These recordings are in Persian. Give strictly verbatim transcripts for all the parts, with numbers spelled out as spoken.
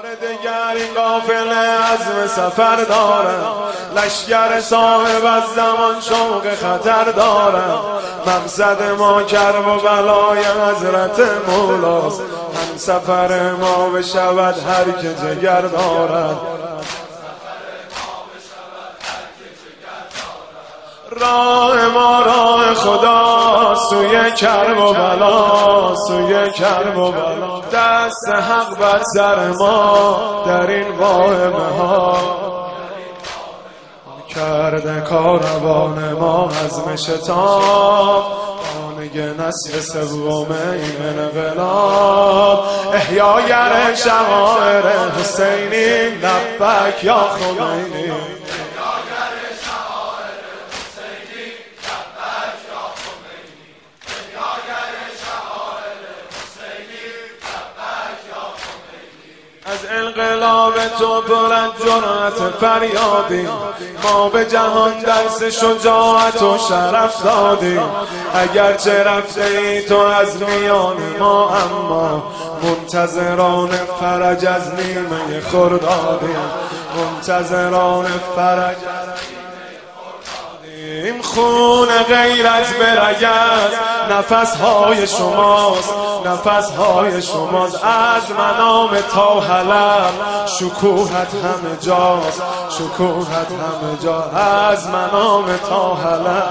دگر این قافله عزم سفر دارن، لشگر صاحب از زمان شوق خطر دارن. مقصد ما کرب و بلای حضرت مولاست، هم سفر ما بشود هر که جگر دارد. راه ما راه خدا، سوی کرب و بلا، سوی کرب و بلا. دست حق بر سر ما در این واهمه ها، کرده کاروان ما عزم شتاب. خانه نسل سوم این انقلاب، احیاگر شعائر حسینی، لبک یا خمینی. از انقلاب تو برد جرأت فریادیم، ما به جهان درس شجاعت و شرف دادیم. اگرچه رفته ای تو از میان ما، اما منتظران فرج از نیمه خردادیم، منتظران فرج این خون غیرت برگز، نفس های شماست، نفس های شماست. از منام تا حلب شکوهت همه جاست، شکوهت همه جا. از منام تا حلب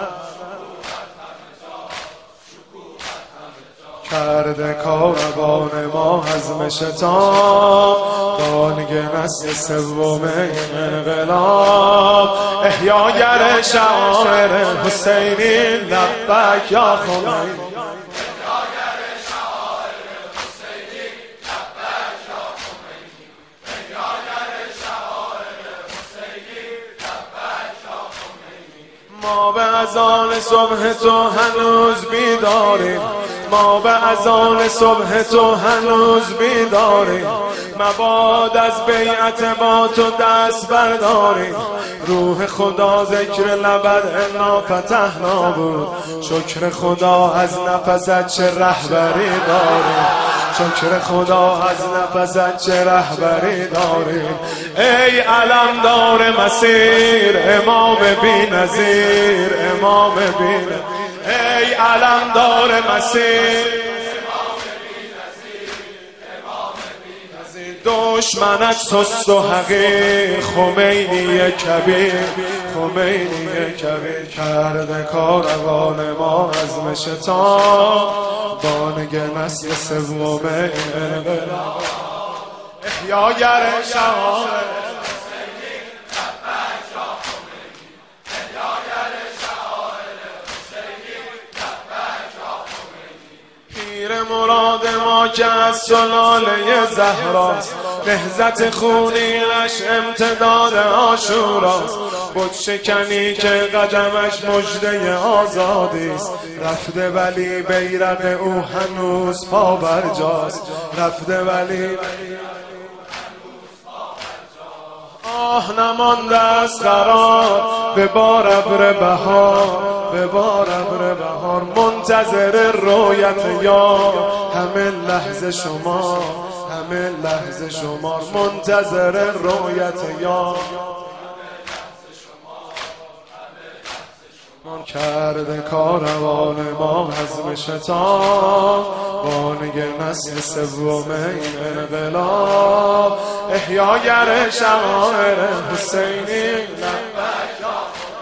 کرده کاروان ما عزم شتاب. بانگ نسل سوم انقلاب، احیاگر شعائر حسینی، لبک یا خمینی. ما به اذان صبح تو هنوز بیداریم، ما به اذان صبح تو هنوز بیداریم. مباد از بیعت با تو دست برداریم، روح خدا ذکر لبد انا فتحنا بود. شکر خدا از نفست چه رهبری داریم، شکر خدا از نفست چه رهبری داریم. ای علمدار مسیر، امام بی‌نظیر، امام بی‌نظیر. ای علمدار مسیر، دشمنت سست و حقیر. خمینی کبیر، خمینی کبیر. کرده کاروان ما عزم شتاب، بانگ نسل سوم انقلاب، احیاگر شعائر مراد ما که از سلاله زهراست. نهضت خونیش امتداد عاشوراست. بت شکنی که قدمش مژده آزادیست. رفته ولی بیرق او هنوز پا برجاست، رفته ولی آه نمانده از قرار به بار ابر بهار، به بار ابر بهار. منتظر رویت یا همه لحظه شما، همه لحظه شما. منتظر رویت یا من کرده کاروان ما عزم شتاب. بانگ نسل سوم این انقلاب، احیاگر شعائر حسینی، لبک یا